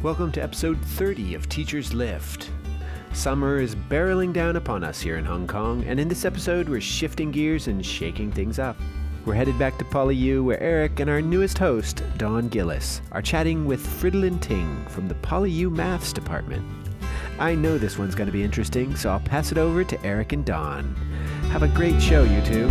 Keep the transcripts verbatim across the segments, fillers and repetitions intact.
Welcome to episode thirty of Teachers Lift. Summer is barreling down upon us here in Hong Kong, and in this episode we're shifting gears and shaking things up. We're headed back to PolyU, where Eric and our newest host, Dawn Gillis, are chatting with Fridolin Ting from the PolyU Maths Department. I know this one's going to be interesting, so I'll pass it over to Eric and Dawn. Have a great show, you two.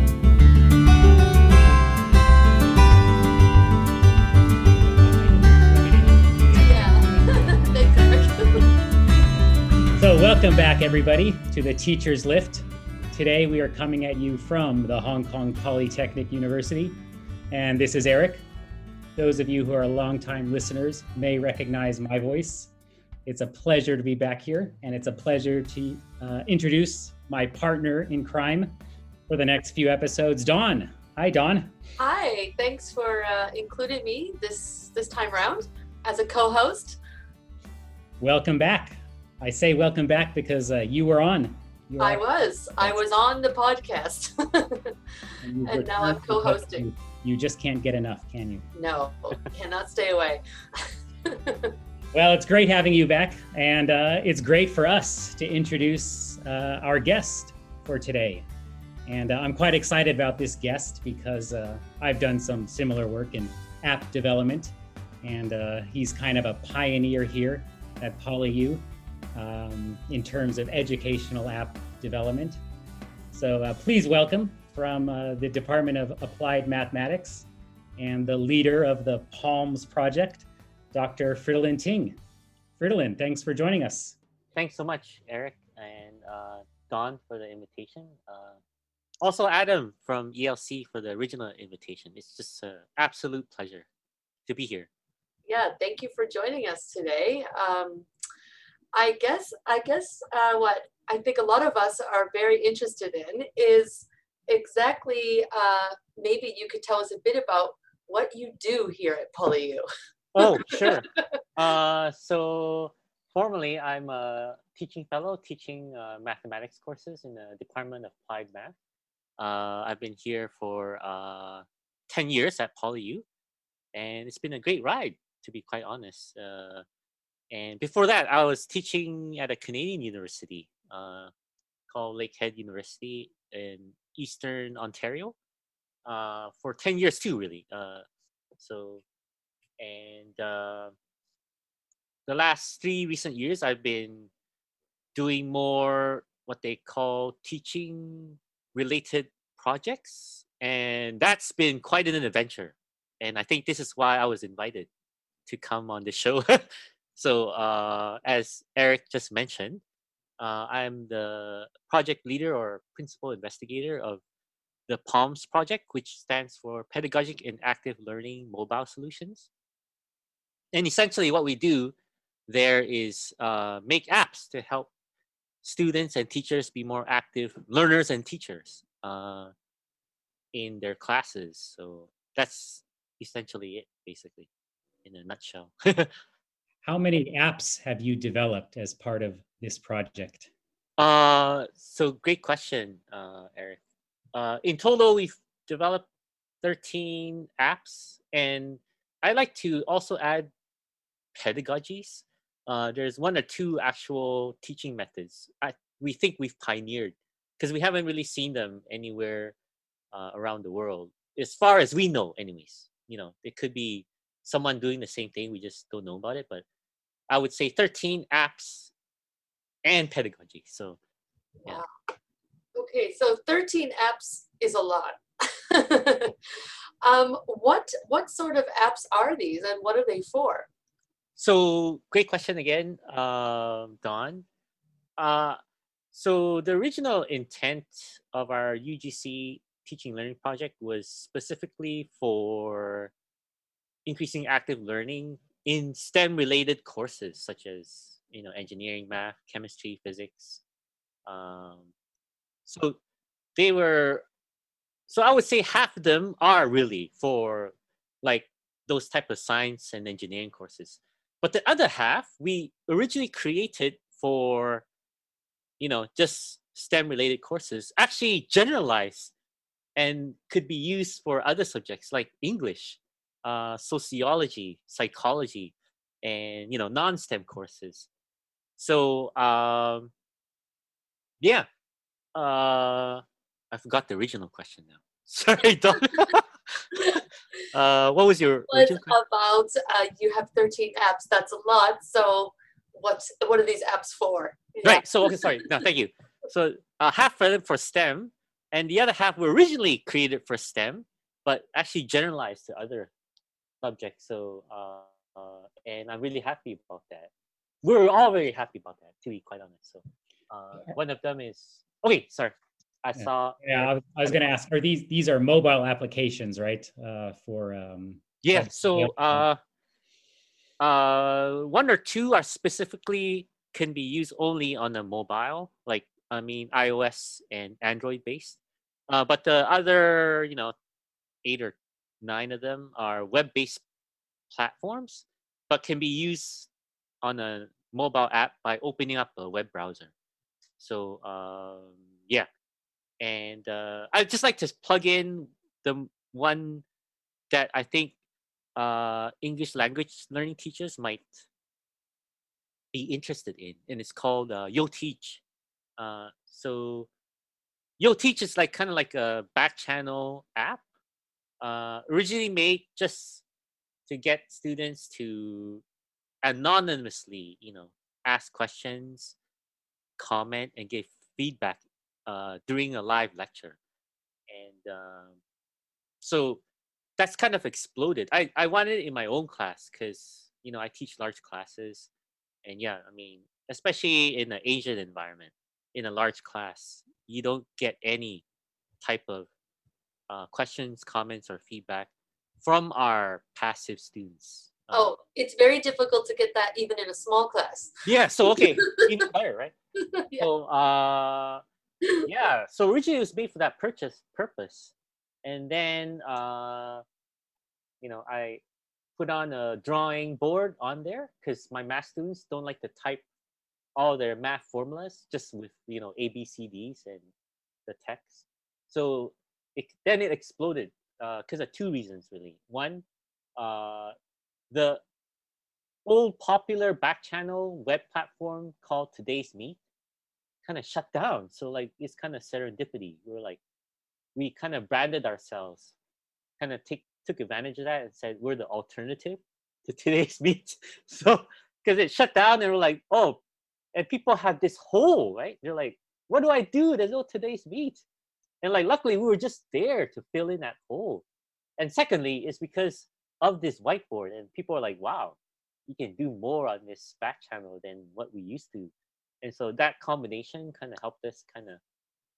So welcome back, everybody, to the Teachers Lift. Today we are coming at you from the Hong Kong Polytechnic University, and this is Eric. Those of you who are longtime listeners may recognize my voice. It's a pleasure to be back here, and it's a pleasure to uh, introduce my partner in crime for the next few episodes, Dawn. Hi, Dawn. Hi, thanks for uh, including me this this time around as a co-host. Welcome back. I say welcome back because uh, you were on. You were I was. I was on the podcast. and, and now I'm co-hosting. You, you just can't get enough, can you? No, cannot stay away. Well, it's great having you back, and uh, it's great for us to introduce uh, our guest for today. And uh, I'm quite excited about this guest because uh, I've done some similar work in app development, and uh, he's kind of a pioneer here at PolyU um, in terms of educational app development. So uh, please welcome from uh, the Department of Applied Mathematics and the leader of the PALMS project, Doctor Fridolin Ting. Fridolin, thanks for joining us. Thanks so much, Eric and uh, Dawn, for the invitation. Uh, also, Adam from E L C for the original invitation. It's just an absolute pleasure to be here. Yeah, thank you for joining us today. Um, I guess, I guess uh, what I think a lot of us are very interested in is exactly, uh, maybe you could tell us a bit about what you do here at PolyU. Oh, sure. Uh, so formally, I'm a teaching fellow teaching uh, mathematics courses in the Department of Applied Math. Uh, I've been here for uh, ten years at PolyU, and it's been a great ride, to be quite honest. Uh, and before that, I was teaching at a Canadian university uh, called Lakehead University in Eastern Ontario uh, for ten years too, really. Uh, so. And uh, the last three recent years, I've been doing more what they call teaching related projects. And that's been quite an adventure. And I think this is why I was invited to come on the show. so uh, as Eric just mentioned, uh, I'm the project leader or principal investigator of the PALMS project, which stands for Pedagogic and Active Learning Mobile Solutions. And essentially what we do there is uh, make apps to help students and teachers be more active learners and teachers uh, in their classes. So that's essentially it, basically, in a nutshell. How many apps have you developed as part of this project? Uh, so great question, uh, Eric. Uh, in total, we've developed thirteen apps, and I like to also add pedagogies. Uh, there's one or two actual teaching methods I, we think we've pioneered because we haven't really seen them anywhere uh, around the world, as far as we know anyways. You know, it could be someone doing the same thing, we just don't know about it, but I would say thirteen apps and pedagogy. So yeah. Wow. Okay, so thirteen apps is a lot. um, what what sort of apps are these and what are they for? So great question again, uh, Dawn. Uh, so the original intent of our U G C teaching learning project was specifically for increasing active learning in STEM related courses such as, you know, engineering, math, chemistry, physics. Um, so they were, so I would say half of them are really for like those type of science and engineering courses. But the other half, we originally created for, you know, just STEM related courses, actually generalized and could be used for other subjects like English, uh, sociology, psychology, and you know non-STEM courses. So um, yeah, uh, I forgot the original question now. Sorry, Don. uh, what was your was original question? about uh, you have thirteen apps. That's a lot. So what's what are these apps for? Yeah. Right. So okay, sorry. No, thank you. So uh, half of them for STEM, and the other half were originally created for STEM, but actually generalized to other subjects. So uh, uh, and I'm really happy about that. We're all very happy about that, to be quite honest. So uh, one of them is okay. Sorry, I Yeah. saw. Yeah, I was, I was going to ask, are these these are mobile applications, right? Uh, for um, Yeah. sub- So uh, uh, one or two are specifically can be used only on a mobile, like I mean iOS and Android based. Uh, but the other, you know, eight or nine of them are web based platforms, but can be used on a mobile app by opening up a web browser. So um, yeah, and uh, I'd just like to plug in the one that I think uh, English language learning teachers might be interested in, and it's called uh, YoTeach. Uh, so YoTeach is like kind of like a back channel app, uh, originally made just to get students to anonymously, you know, ask questions, comment, and give feedback uh, during a live lecture. And um, so that's kind of exploded. I, I wanted it in my own class because, you know, I teach large classes. And yeah, I mean, especially in an Asian environment, in a large class, you don't get any type of uh, questions, comments, or feedback from our passive students. Um, Oh, it's very difficult to get that even in a small class. Yeah, so okay, even better, right? Yeah. So uh yeah, so originally it was made for that purchase purpose. And then uh you know, I put on a drawing board on there because my math students don't like to type all their math formulas just with, you know, A B C Ds and the text. So it, then it exploded because of two reasons really. One, uh the old popular back channel web platform called Today's Meet kind of shut down. So like it's kind of serendipity. We were like, we kind of branded ourselves, kind of take took advantage of that and said we're the alternative to Today's Meet. So because it shut down and we're like, oh, and people had this hole, right? They're like, what do I do? There's no Today's Meet. And like luckily we were just there to fill in that hole. And secondly, it's because of this whiteboard and people are like, wow, you can do more on this back channel than what we used to. And so that combination kind of helped us kind of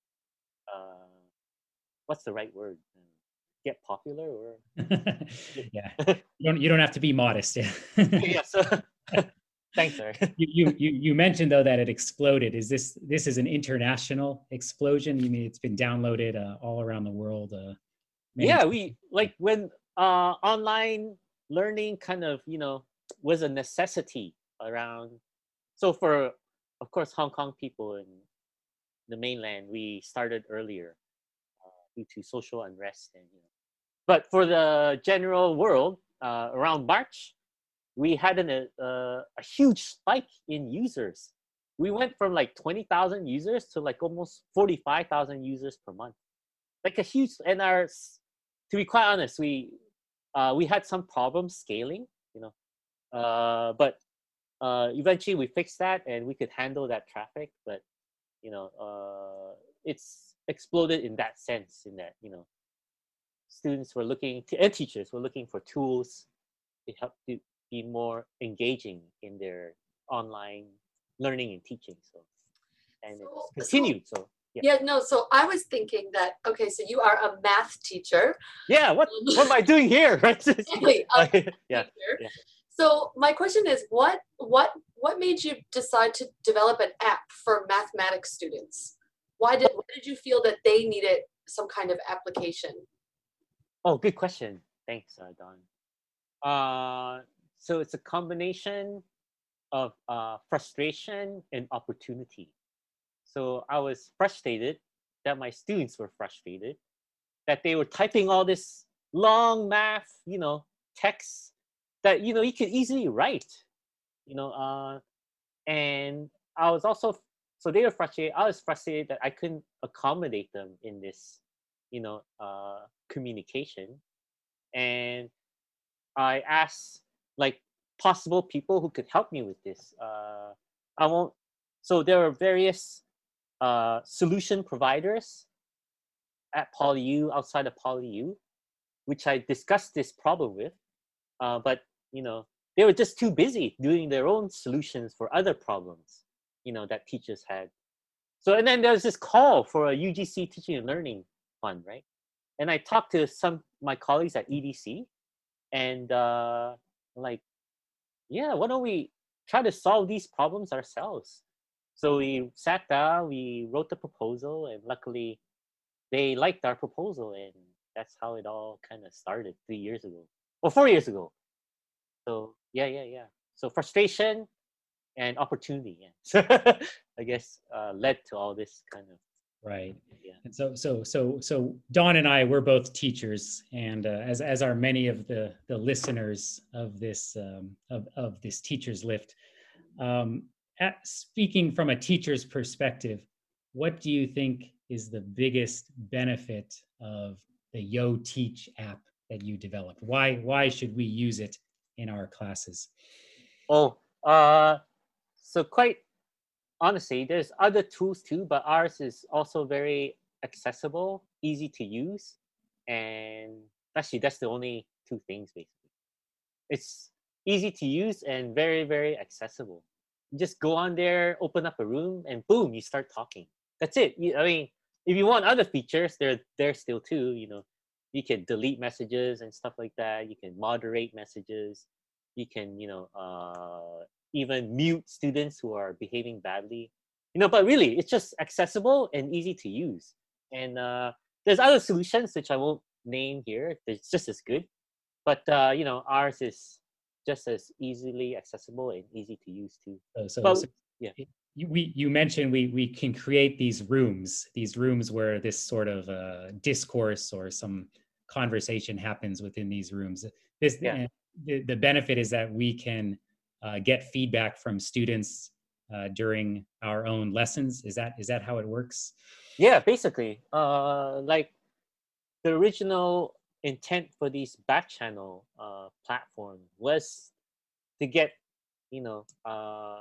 uh what's the right word? Get popular or yeah, you don't you don't have to be modest. Yeah. yeah, so thanks, sir. You, you you you mentioned though that it exploded. Is this this is an international explosion? You mean it's been downloaded uh, all around the world? Uh, many Yeah, times? we like when uh online learning kind of, you know, was a necessity around. So for, of course, Hong Kong people in the mainland, we started earlier uh, due to social unrest and you know. But for the general world, uh, around March, we had an, a, a huge spike in users. We went from like twenty thousand users to like almost forty-five thousand users per month. Like a huge, and our, to be quite honest, we uh, we had some problems scaling, you know, uh, but uh, eventually we fixed that and we could handle that traffic. But you know, uh, it's exploded in that sense, in that you know, students were looking to, and teachers were looking for tools to help to be more engaging in their online learning and teaching. So, and So- it's continued. So, yeah. Yeah, no, so I was thinking that, okay, so you are a math teacher. Yeah. What what am I doing here? Right. Exactly, a Like, yeah. teacher. yeah. So my question is, what what what made you decide to develop an app for mathematics students? Why did why did you feel that they needed some kind of application? Oh, good question. Thanks, uh, Don. Uh, so it's a combination of uh, frustration and opportunity. So I was frustrated that my students were frustrated that they were typing all this long math, you know, text that you know you could easily write you know, uh, and I was also, so they were frustrated. I was frustrated that I couldn't accommodate them in this, you know, uh, communication. And I asked like possible people who could help me with this. Uh, I won't. So there are various uh, solution providers at PolyU, outside of PolyU, which I discussed this problem with. Uh, but you know, they were just too busy doing their own solutions for other problems, you know, that teachers had. So and then there's this call for a U G C Teaching and Learning Fund, right? And I talked to some my colleagues at E D C, and uh, like, yeah, why don't we try to solve these problems ourselves? So we sat down, we wrote the proposal, and luckily they liked our proposal, and that's how it all kind of started three years ago or four years ago. So yeah, yeah, yeah. So frustration and opportunity, yeah. So I guess uh, led to all this kind of. Right. Yeah. And so, so, so, so Dawn and I, we're both teachers, and uh, as as are many of the the listeners of this um, of of this Teachers Lift. Um, at, speaking from a teacher's perspective, what do you think is the biggest benefit of the Yo Teach app that you developed? Why why should we use it in our classes? Oh, uh, so quite honestly, there's other tools too, but ours is also very accessible, easy to use, and actually that's the only two things basically. It's easy to use and very, very accessible. You just go on there, open up a room, and boom, you start talking. That's it. You, I mean, if you want other features, they're there still too. You know, you can delete messages and stuff like that. You can moderate messages. You can, you know, uh, even mute students who are behaving badly. You know, but really, it's just accessible and easy to use. And uh, there's other solutions which I won't name here. It's just as good, but uh, you know, ours is just as easily accessible and easy to use too. So, so, But so yeah, you, we you mentioned we we can create these rooms, these rooms where this sort of uh, discourse or some conversation happens within these rooms. This yeah. uh, the, the benefit is that we can uh, get feedback from students uh, during our own lessons. Is that is that how it works? Yeah, basically, uh, like the original intent for these back channel uh, platform was to get, you know, uh,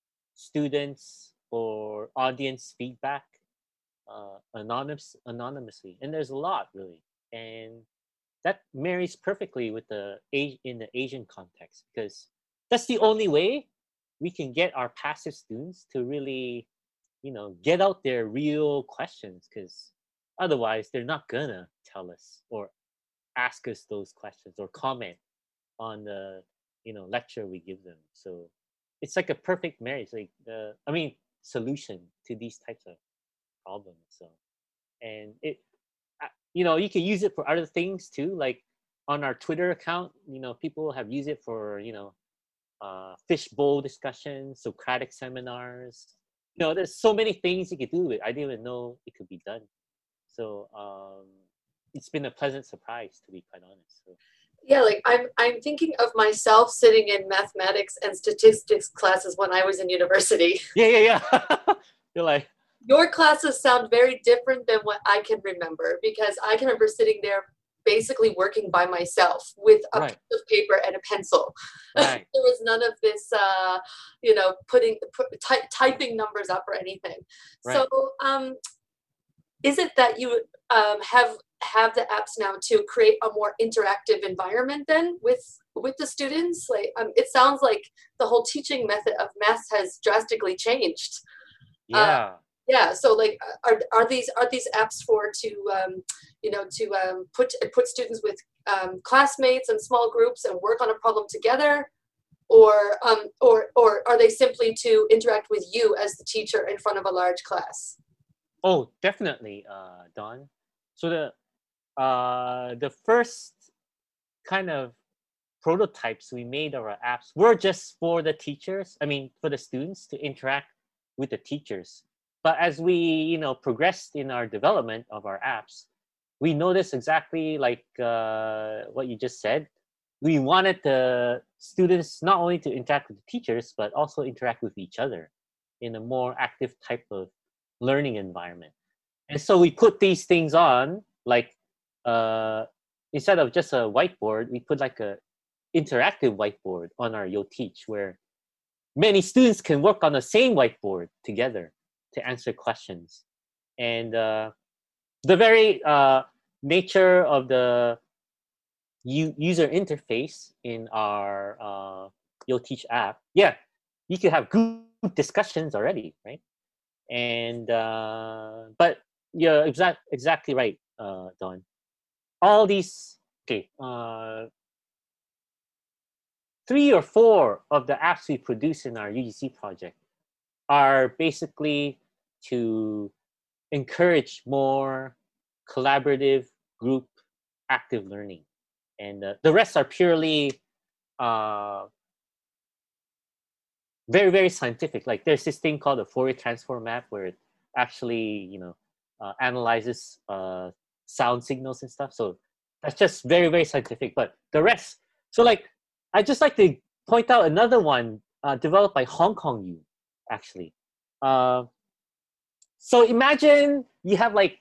students or audience feedback uh, anonymous anonymously, and there's a lot really, and that marries perfectly with the A- in the Asian context, because that's the only way we can get our passive students to really, you know, get out their real questions, because otherwise they're not gonna tell us or ask us those questions or comment on the, you know, lecture we give them. So it's like a perfect marriage, like the I mean solution to these types of problems. So and it uh, you know, you can use it for other things too, like on our Twitter account, you know, people have used it for, you know, uh, fishbowl discussions, Socratic seminars. You know, there's so many things you could do with it. I didn't even know it could be done. So um, it's been a pleasant surprise, to be quite honest. So. Yeah, like I'm I'm thinking of myself sitting in mathematics and statistics classes when I was in university. Yeah, yeah, yeah. You're like, Your classes sound very different than what I can remember, because I can remember sitting there basically working by myself with a right, piece of paper and a pencil. right, There was none of this, uh, you know, putting put, ty- typing numbers up or anything. right. So, um, is it that you um, have have the apps now to create a more interactive environment then with with the students? Like, um, it sounds like the whole teaching method of math has drastically changed. Uh, Yeah. yeah, so like, are are these are these apps for to um, you know to um, put put students with um, classmates and small groups and work on a problem together, or um, or or are they simply to interact with you as the teacher in front of a large class? Oh, definitely, uh, Don. So the uh, the first kind of prototypes we made of our apps were just for the teachers. I mean, for the students to interact with the teachers. But as we, you know, progressed in our development of our apps, we noticed exactly like uh, what you just said. we wanted the students not only to interact with the teachers, but also interact with each other in a more active type of learning environment. And so we put these things on, like uh, instead of just a whiteboard, we put like a interactive whiteboard on our YoTeach, where many students can work on the same whiteboard together to answer questions. And uh, the very uh, nature of the u- user interface in our uh, YoTeach app, yeah, you could have group discussions already, right? And uh, but yeah, exact exactly right, uh, Don. All these, okay, uh, three or four of the apps we produce in our U G C project are basically to encourage more collaborative group active learning. And uh, the rest are purely uh, very, very scientific. Like there's this thing called the Fourier transform map where it actually, you know, uh, analyzes uh, sound signals and stuff. So that's just very, very scientific. But the rest, so like, I just like to point out another one uh, developed by Hong Kong U, actually. Uh, so imagine you have like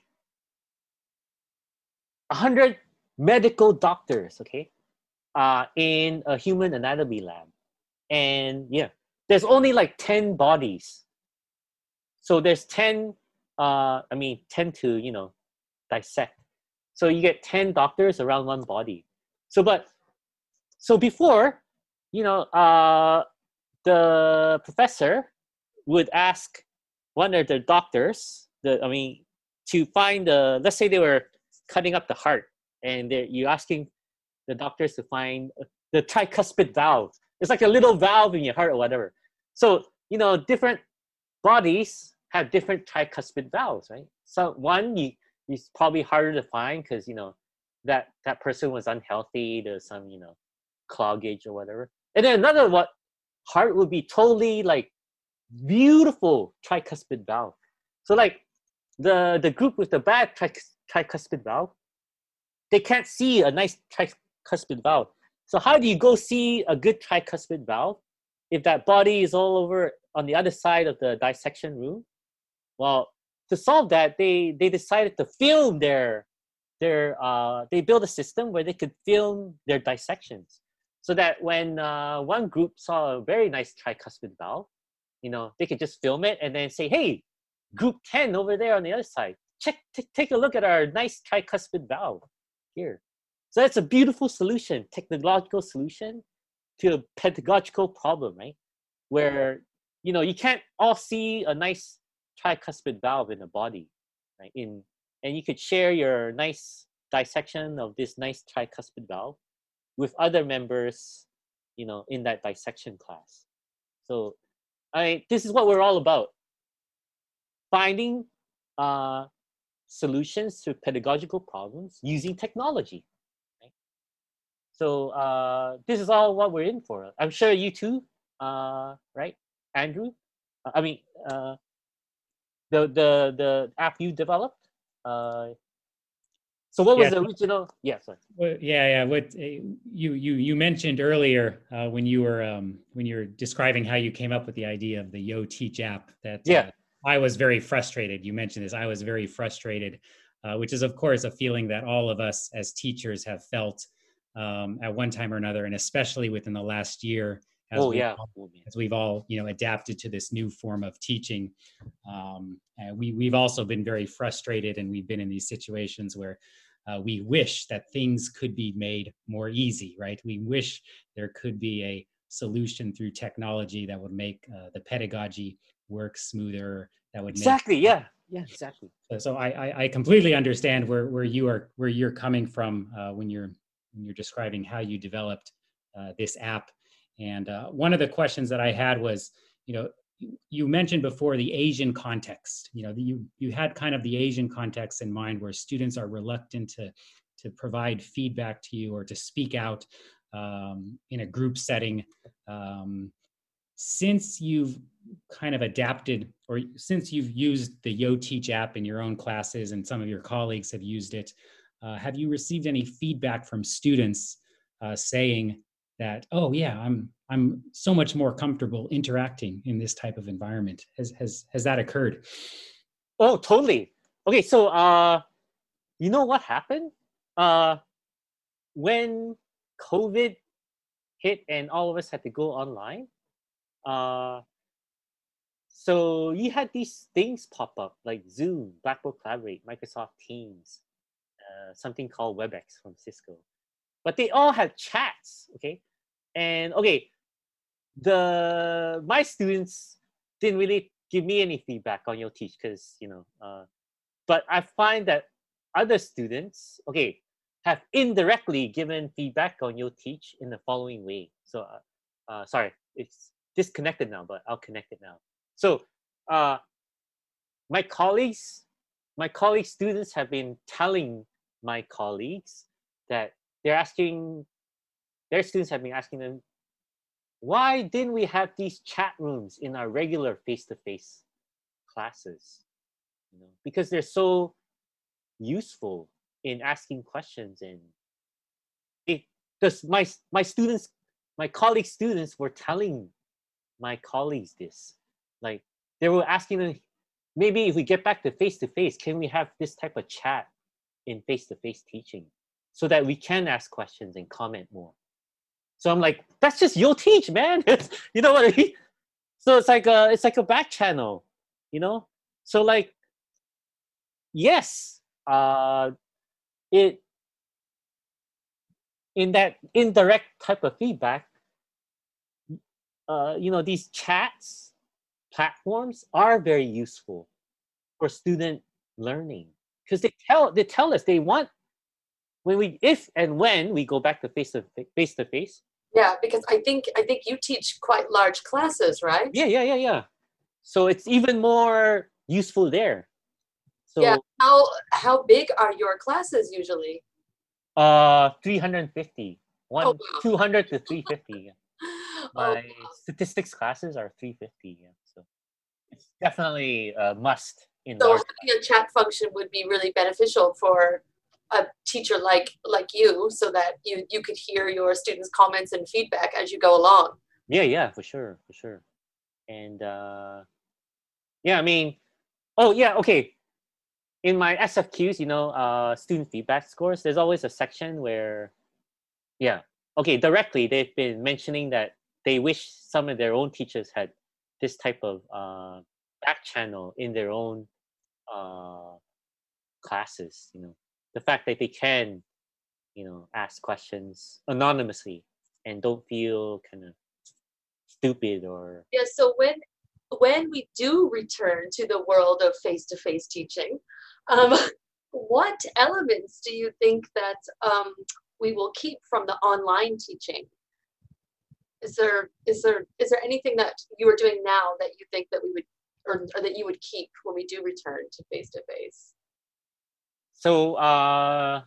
a hundred medical doctors, okay, uh, in a human anatomy lab. And yeah, there's only like ten bodies. So there's ten, uh, I mean, ten to, you know, dissect. So you get ten doctors around one body. So, but, so before, you know, uh, the professor would ask one of the doctors, the, I mean, to find the, let's say they were cutting up the heart and you're asking the doctors to find the tricuspid valve. It's like a little valve in your heart or whatever. So, you know, different bodies have different tricuspid valves, right? So one, you, it's probably harder to find because, you know, that, that person was unhealthy, there's some, you know, cloggage or whatever. And then another what heart would be totally like beautiful tricuspid valve. So like the, the group with the bad tri- tricuspid valve, they can't see a nice tricuspid valve. So how do you go see a good tricuspid valve if that body is all over on the other side of the dissection room? Well, to solve that, they, they decided to film their, their uh, they built a system where they could film their dissections. So that when uh, one group saw a very nice tricuspid valve, you know, they could just film it and then say, hey, group ten over there on the other side, check, t- take a look at our nice tricuspid valve here. So that's a beautiful solution, technological solution to a pedagogical problem, right? Where, you know, you can't all see a nice tricuspid valve in a body, right? In, and you could share your nice dissection of this nice tricuspid valve with other members, you know, in that dissection class. So I, this is what we're all about. Finding uh, solutions to pedagogical problems using technology. So uh, this is all what we're in for. I'm sure you too, uh, right, Andrew? I mean, uh, the the the app you developed. Uh, so what was Yeah. the original? Yeah, sorry. Well, yeah, yeah. What uh, you you you mentioned earlier uh, when you were um, when you were describing how you came up with the idea of the YoTeach app, that Yeah. uh, I was very frustrated. You mentioned this. I was very frustrated, uh, which is of course a feeling that all of us as teachers have felt um, at one time or another, and especially within the last year, as Oh we yeah. all, as we've all you know adapted to this new form of teaching. Um, and we we've also been very frustrated, and we've been in these situations where uh, we wish that things could be made more easy, right? We wish there could be a solution through technology that would make uh, the pedagogy work smoother. That would Exactly. make Yeah. Yeah. Exactly. so, so I, I I completely understand where where you are where you're coming from uh, when you're when you're describing how you developed uh, this app. And uh, one of the questions that I had was, you know, you mentioned before the Asian context. You know, you you had kind of the Asian context in mind, where students are reluctant to to provide feedback to you or to speak out um, in a group setting. Um, since you've kind of adapted, or since you've used the YoTeach app in your own classes and some of your colleagues have used it, uh, have you received any feedback from students uh, saying that, oh yeah, I'm I'm so much more comfortable interacting in this type of environment. Has has has that occurred? Oh, totally. Okay, so uh, you know what happened? Uh, when COVID hit and all of us had to go online, uh, so you had these things pop up like Zoom, Blackboard Collaborate, Microsoft Teams, uh, something called WebEx from Cisco. But they all had chats, okay? And okay, the my students didn't really give me any feedback on your teach because you know, uh, but I find that other students, okay, have indirectly given feedback on your teach in the following way. So, uh, uh, sorry, it's disconnected now, but I'll connect it now. So, uh, my colleagues, my colleague students have been telling my colleagues that they're asking, their students have been asking them, why didn't we have these chat rooms in our regular face-to-face classes? You know, because they're so useful in asking questions, and it because my my students, my colleague students were telling my colleagues this, like they were asking them, maybe if we get back to face-to-face, can we have this type of chat in face-to-face teaching so that we can ask questions and comment more? So I'm like, that's just your teach, man. You know what I mean? So it's like a it's like a back channel, you know. So like, yes, uh, it in that indirect type of feedback, uh, you know, these chats platforms are very useful for student learning because they tell they tell us they want when we if and when we go back to face to face to face. Yeah, because I think I think you teach quite large classes, right? Yeah, yeah, yeah, yeah. So it's even more useful there. So yeah. How how big are your classes usually? Uh, three hundred fifty. One, Oh, wow. two hundred to three fifty. Oh, My statistics classes are three fifty. Yeah, so it's definitely a must in so large. having a chat function would be really beneficial for a teacher like like you, so that you you could hear your students' comments and feedback as you go along. Yeah, yeah, for sure, for sure. And uh, yeah, I mean, oh yeah, okay. In my S F Qs, you know, uh, student feedback scores, there's always a section where, yeah, okay, directly they've been mentioning that they wish some of their own teachers had this type of uh, back channel in their own uh, classes. You know, the fact that they can, you know, ask questions anonymously and don't feel kind of stupid or. Yeah. So when when we do return to the world of face-to-face teaching, um, what elements do you think that um, we will keep from the online teaching? Is there is there is there anything that you are doing now that you think that we would or, or that you would keep when we do return to face-to-face? So uh,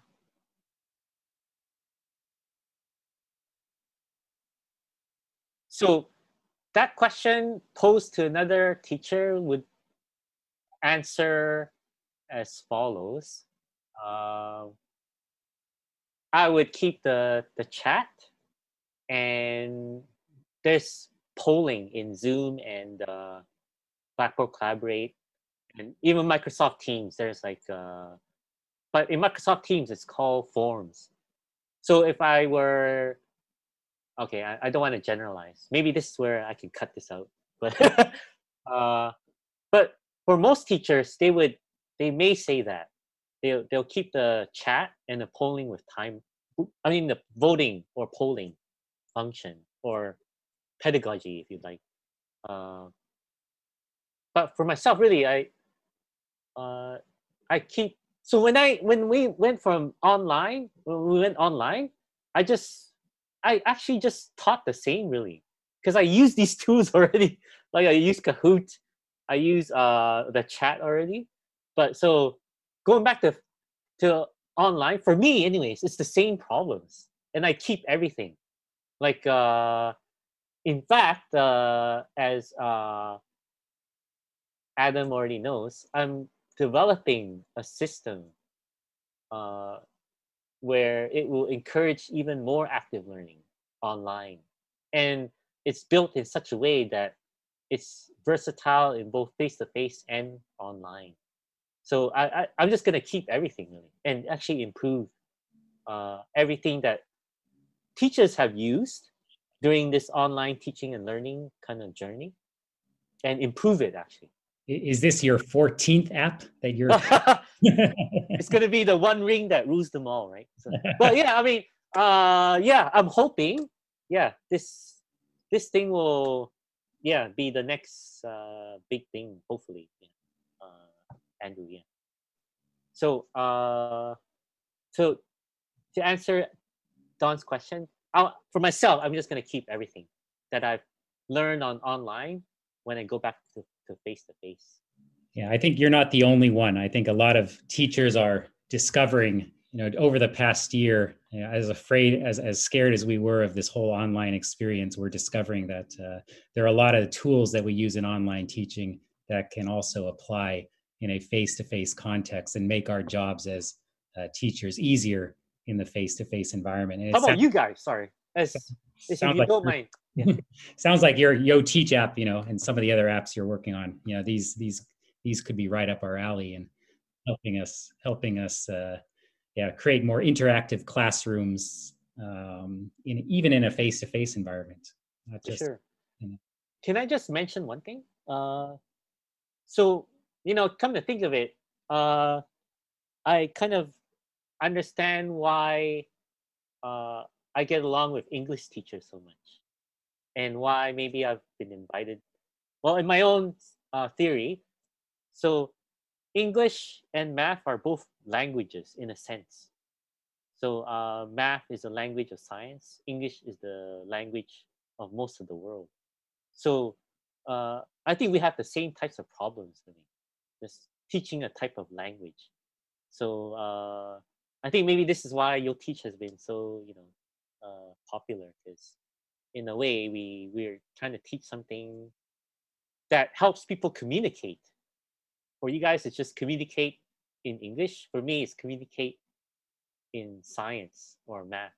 so that question posed to another teacher would answer as follows. Uh, I would keep the the chat, and there's polling in Zoom and uh, Blackboard Collaborate, and even Microsoft Teams. There's like, uh, but in Microsoft Teams, it's called Forms. So if I were, okay, I, I don't want to generalize. Maybe this is where I can cut this out. But uh, but for most teachers, they would they may say that they'll they'll keep the chat and the polling with time. I mean the voting or polling function or pedagogy, if you like. Uh, but for myself, really, I uh, I keep. So when I when we went from online, when we went online, I just I actually just taught the same really because I use these tools already. Like I use Kahoot, I use uh the chat already. But so going back to to online for me, anyways, it's the same problems, and I keep everything. Like uh, in fact, uh, as uh, Adam already knows, I'm developing a system uh, where it will encourage even more active learning online. And it's built in such a way that it's versatile in both face-to-face and online. So I, I, I'm just going to keep everything really and actually improve uh, everything that teachers have used during this online teaching and learning kind of journey and improve it actually. Is this your fourteenth app that you're? It's going to be the one ring that rules them all, right? So, but yeah, I mean, uh, yeah, I'm hoping, yeah, this this thing will, yeah, be the next uh, big thing, hopefully. Yeah. Uh, Andrew, yeah. So, uh, so to answer Don's question, I'll, for myself, I'm just going to keep everything that I've learned on online when I go back to, to face-to-face. Yeah, I think you're not the only one. I think a lot of teachers are discovering, you know, over the past year, you know, as afraid, as, as scared as we were of this whole online experience, we're discovering that uh, there are a lot of tools that we use in online teaching that can also apply in a face-to-face context and make our jobs as uh, teachers easier in the face-to-face environment. And How about sounds, you guys? Sorry. As, if you like don't mind. Yeah. Sounds like your Yo Teach app, you know, and some of the other apps you're working on, you know, these, these, these could be right up our alley and helping us, helping us, uh, yeah, create more interactive classrooms, um, in even in a face-to-face environment. Not just, sure. You know. Can I just mention one thing? Uh, so, you know, come to think of it, uh, I kind of understand why uh, I get along with English teachers so much, and why maybe I've been invited. Well, in my own uh, theory, so English and math are both languages in a sense. So uh, math is a language of science. English is the language of most of the world. So uh, I think we have the same types of problems. I mean, just teaching a type of language. So uh, I think maybe this is why Yo Teach has been so, you know, uh, popular, because in a way we we're trying to teach something that helps people communicate. For you guys, it's just communicate in English. For me, it's communicate in science or math.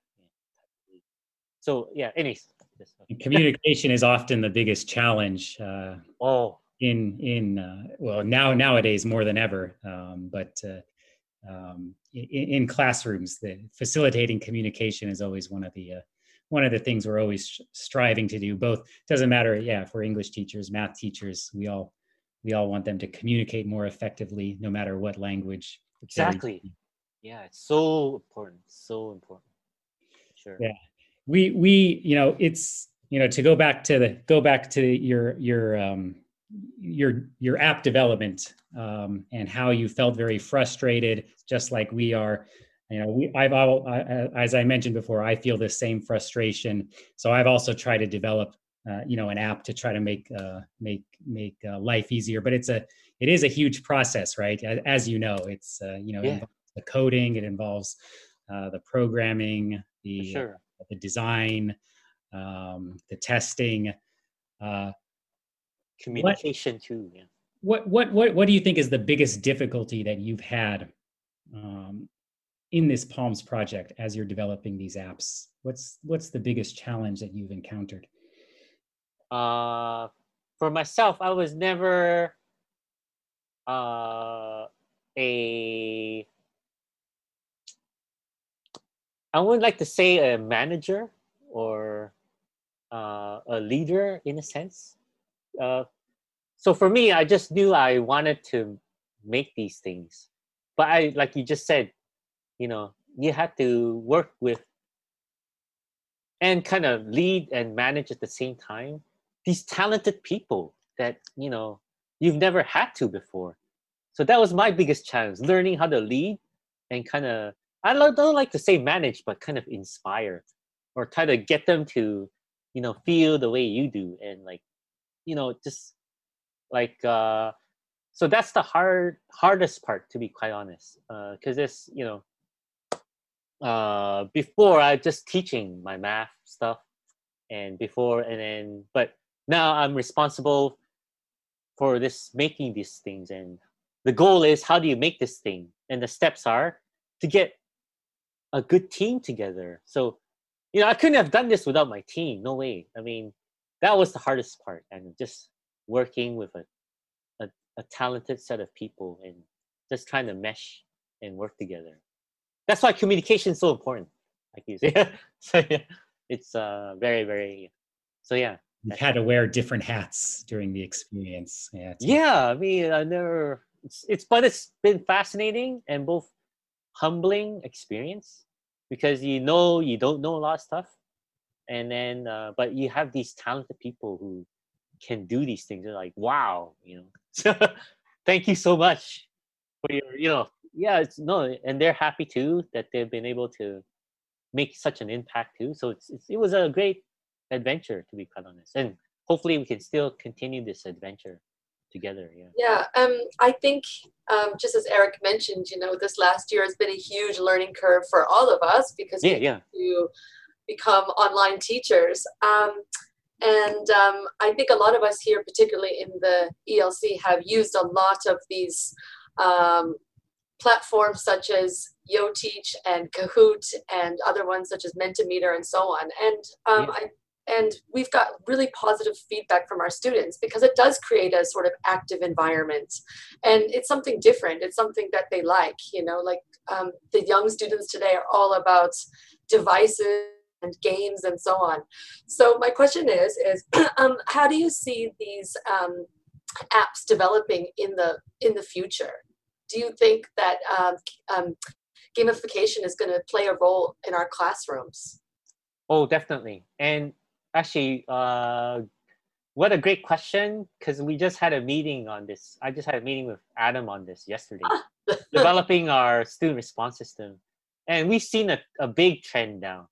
So yeah, anyways. Communication is often the biggest challenge. Uh, oh. In in uh, well now nowadays more than ever, um, but uh, um, in, in classrooms, the facilitating communication is always one of the uh, one of the things we're always striving to do. Both doesn't matter, yeah, for English teachers, math teachers, we all we all want them to communicate more effectively, no matter what language. Exactly. Yeah, it's so important. So important. Sure. Yeah, we we you know it's you know to go back to the go back to your your. Um, your your app development um, and how you felt very frustrated, just like we are. You know, we I've all, I, as I mentioned before, I feel the same frustration. So I've also tried to develop, uh, you know, an app to try to make uh, make make uh, life easier. But it's a it is a huge process, right? As you know, it's uh, you know yeah. it involves the coding, it involves uh, the programming, the sure. uh, the design, um, the testing. Uh, Communication what, too. Yeah. What what what what do you think is the biggest difficulty that you've had um, in this Palms project as you're developing these apps? What's what's the biggest challenge that you've encountered? Uh, for myself, I was never uh, a. I would like to say a manager or uh, a leader in a sense. Uh, so for me, I just knew I wanted to make these things, but I, like you just said, you know, you had to work with and kind of lead and manage at the same time these talented people that, you know, you've never had to before. So that was my biggest challenge, learning how to lead and kind of, I don't like to say manage, but kind of inspire or try to get them to, you know, feel the way you do and like, you know, just like, uh, so that's the hard, hardest part, to be quite honest. Uh, cause this, you know, uh, before I just teaching my math stuff and before, and then, but now I'm responsible for this, making these things. And the goal is, how do you make this thing? And the steps are to get a good team together. So, you know, I couldn't have done this without my team. No way. I mean, that was the hardest part, and just working with a, a, a talented set of people and just trying to mesh and work together. That's why communication is so important, like you say. So yeah, it's uh, very, very. So yeah, you've had to wear different hats during the experience. Yeah. Yeah, I mean, I never. It's it's, but it's been fascinating and both humbling experience, because you know you don't know a lot of stuff, and then uh, but you have these talented people who can do these things. They're like, wow, you know. So thank you so much for your, you know, yeah, it's no, and they're happy too that they've been able to make such an impact too. So it's, it's it was a great adventure, to be quite honest, and hopefully we can still continue this adventure together. Yeah. Yeah. Um, I think um, just as Eric mentioned, you know, this last year has been a huge learning curve for all of us, because yeah, we yeah. have to become online teachers. Um, and um, I think a lot of us here, particularly in the E L C, have used a lot of these um, platforms such as YoTeach and Kahoot and other ones such as Mentimeter and so on. And um, Yeah. I And we've got really positive feedback from our students, because it does create a sort of active environment, and it's something different. It's something that they like, you know, like um, the young students today are all about devices and games and so on. So my question is, is um, how do you see these um, apps developing in the in the future? Do you think that um, um, gamification is going to play a role in our classrooms? Oh, definitely. And actually, uh, what a great question, because we just had a meeting on this. I just had a meeting with Adam on this yesterday, developing our student response system. And we've seen a, a big trend now.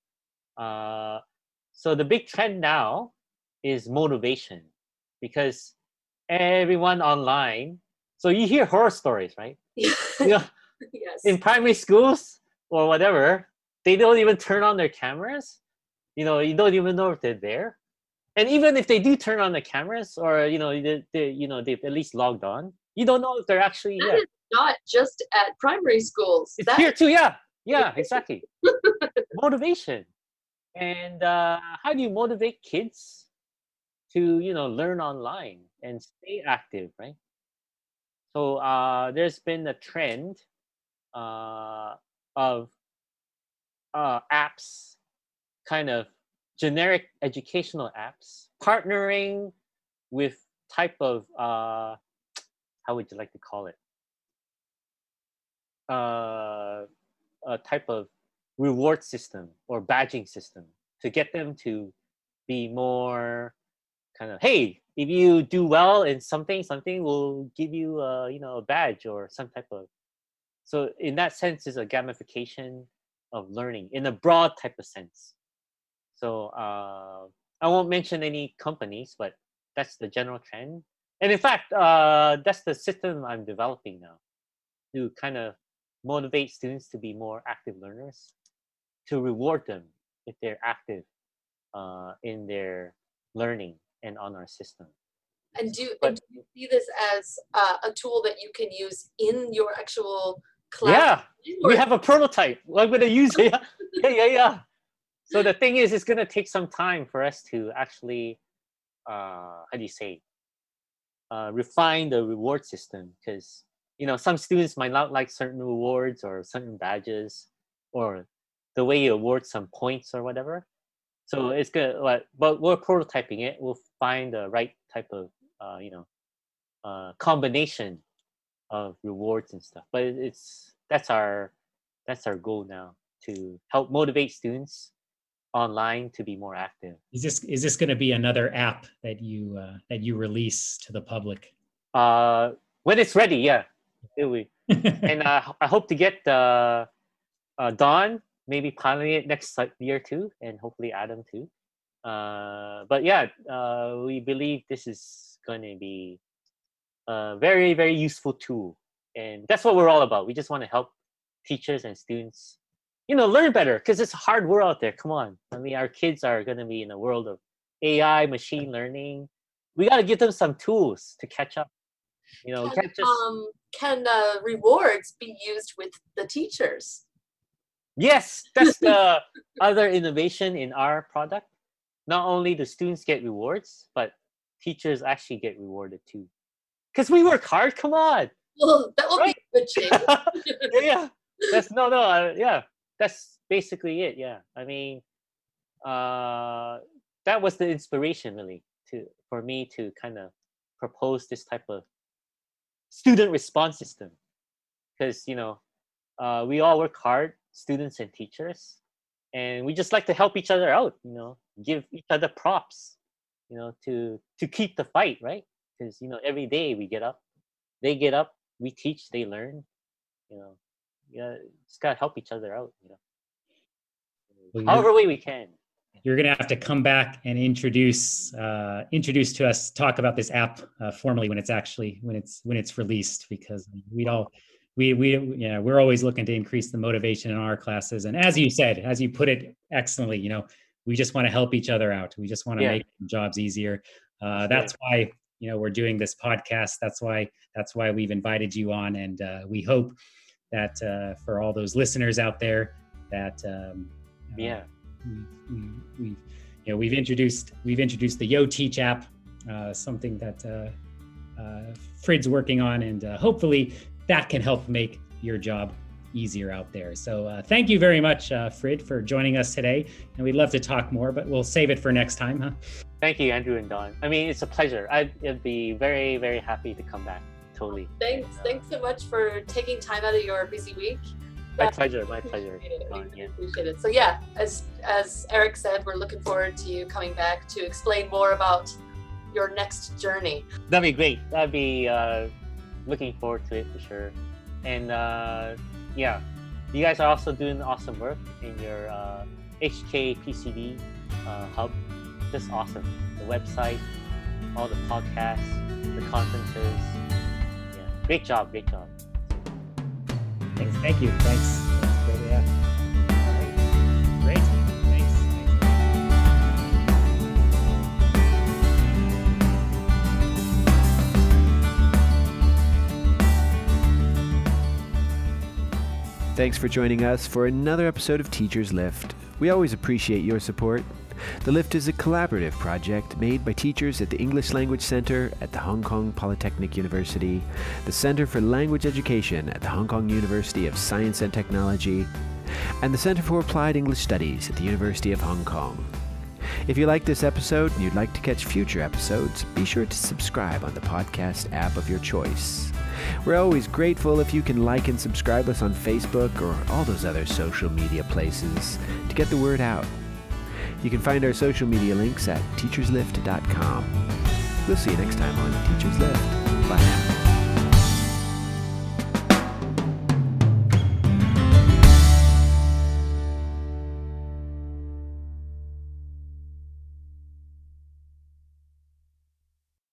Uh, so the big trend now is motivation, because everyone online, so you hear horror stories, right? You know, Yes. in primary schools or whatever, they don't even turn on their cameras. You know, you don't even know if they're there. And even if they do turn on the cameras, or you know, they, they you know they've at least logged on, you don't know if they're actually That yeah. is not just at primary schools. It's That here too, yeah, yeah, exactly. Motivation, and uh, how do you motivate kids to, you know, learn online and stay active, right? So uh, there's been a trend uh, of uh, apps, kind of generic educational apps, partnering with type of uh, how would you like to call it? Uh, a type of reward system or badging system to get them to be more kind of, hey, if you do well in something, something will give you a, you know, a badge or some type of. So in that sense, is a gamification of learning in a broad type of sense. So uh, I won't mention any companies, but that's the general trend. And in fact, uh, that's the system I'm developing now, to kind of motivate students to be more active learners, to reward them if they're active uh, in their learning and on our system. and do, But and do you see this as uh, a tool that you can use in your actual class? yeah, Or- we have a prototype. I'm going to use it. Yeah, yeah, yeah. So the thing is, it's going to take some time for us to actually, uh, how do you say, uh, refine the reward system, because, you know, some students might not like certain rewards or certain badges, or the way you award some points or whatever. So it's good, but, but we're prototyping it. We'll find the right type of, uh, you know, uh, combination of rewards and stuff. But it's that's our that's our goal now, to help motivate students online to be more active. Is this is this going to be another app that you uh, that you release to the public? Uh, when it's ready, yeah, it will. And uh, I hope to get uh, uh, Don maybe piloting it next year too, and hopefully Adam too. Uh, but yeah, uh, we believe this is going to be a very, very useful tool, and that's what we're all about. We just want to help teachers and students, you know, learn better, because it's a hard world out there. Come on, I mean, our kids are going to be in a world of A I, machine learning. We got to give them some tools to catch up. You know, can, can't just um, can uh, rewards be used with the teachers? Yes, that's the other innovation in our product. Not only do students get rewards, but teachers actually get rewarded too. Because we work hard, come on. Well, that would Right? be a good change. yeah, that's no, no, uh, yeah, that's basically it. Yeah, I mean, uh, that was the inspiration really to for me to kind of propose this type of student response system. Because you know, uh, we all work hard, students and teachers, and we just like to help each other out. You know, give each other props. You know, to to keep the fight, right? Because you know, every day we get up, they get up, we teach, they learn. You know, yeah, just gotta help each other out. You know, Well, however way we can. You're going to have to come back and introduce uh, introduce to us, talk about this app uh, formally when it's actually when it's when it's released, because we'd all we we yeah we're always looking to increase the motivation in our classes. And as you said, as you put it excellently, you know, we just want to help each other out. We just want to Yeah. make jobs easier. Uh, Sure. that's why you know we're doing this podcast. That's why that's why we've invited you on, and uh, we hope that uh, for all those listeners out there that um, uh, Yeah. we've, we've, we've you know we've introduced we've introduced the YoTeach app, uh, something that uh, uh, Frid's working on, and uh, hopefully that can help make your job easier out there. So uh, thank you very much, uh, Frid, for joining us today, and we'd love to talk more, but we'll save it for next time, huh? Thank you, Andrew and Don. I mean, it's a pleasure. I'd, I'd be very, very happy to come back. Totally. Thanks, And, uh, thanks so much for taking time out of your busy week. My Yeah, pleasure. My we pleasure. appreciate it. We Don, really yeah. appreciate it. So yeah, as as Eric said, we're looking forward to you coming back to explain more about your next journey. That'd be great. That'd be uh, looking forward to it for sure. And uh, yeah, you guys are also doing awesome work in your uh, H K P C D uh, hub. Just awesome. The website, all the podcasts, the conferences. Yeah, great job. Great job. Thanks, thank you, thanks. That's great, yeah. All right. Great, thanks. thanks. Thanks for joining us for another episode of Teachers Lift. We always appreciate your support. The Lift is a collaborative project made by teachers at the English Language Center at the Hong Kong Polytechnic University, the Center for Language Education at the Hong Kong University of Science and Technology, and the Center for Applied English Studies at the University of Hong Kong. If you like this episode and you'd like to catch future episodes, be sure to subscribe on the podcast app of your choice. We're always grateful if you can like and subscribe us on Facebook or all those other social media places to get the word out. You can find our social media links at teachers lift dot com. We'll see you next time on Teachers Lift.